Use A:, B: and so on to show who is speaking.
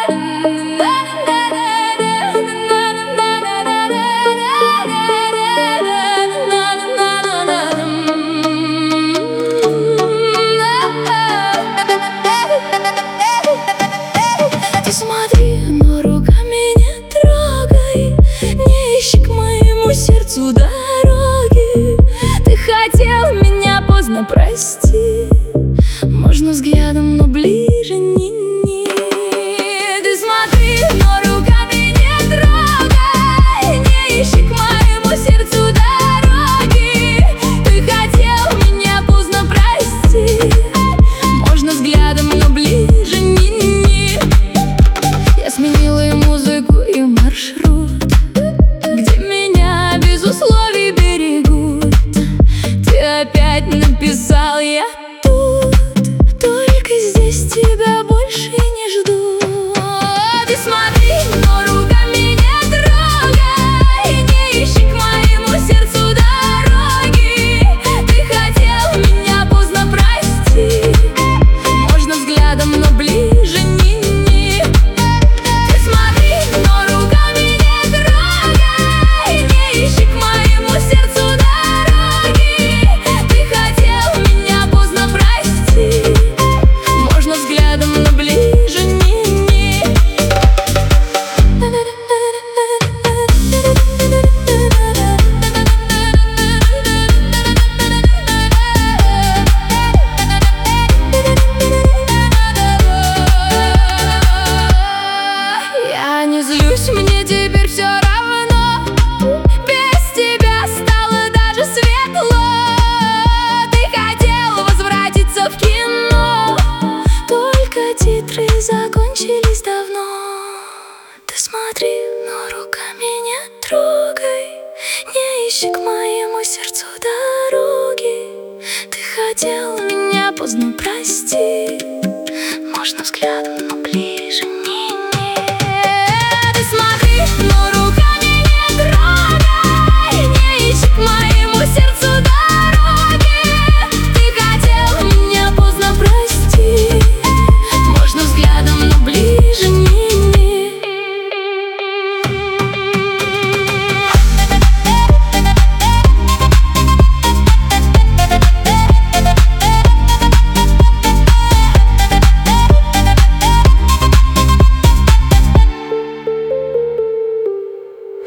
A: Ты смотри, но руками не трогай, не ищи к моему сердцу дороги. Ты хотел меня поздно, прости. Можно взглядом, но ближе не. Ты смотри, но руками не трогай, не ищи к моему сердцу дороги. Ты хотел меня поздно, прости. Можно взглядом, но ближе не. Я сменила и музыку, и маршрут, где меня без условий берегут. Ты опять написал: я тут, только здесь тебя больше не жду. Ты смотри, но руками не трогай, не ищи к моему сердцу дороги. Ты хотел меня поздно, прости. Можно взглядом, но ближе не. Ты смотри, но руками не трогай, не ищи к моему сердцу дороги. Ты хотел меня поздно, прости. Можно взглядом, но ближе не. Я не злюсь, мне теперь все равно. Без тебя стало даже светло. Ты хотел возвратиться в кино, только титры закончились давно. Ты смотри, но руками не трогай, не ищи к моему сердцу дороги. Ты хотел меня поздно, прости. Можно взглядом, но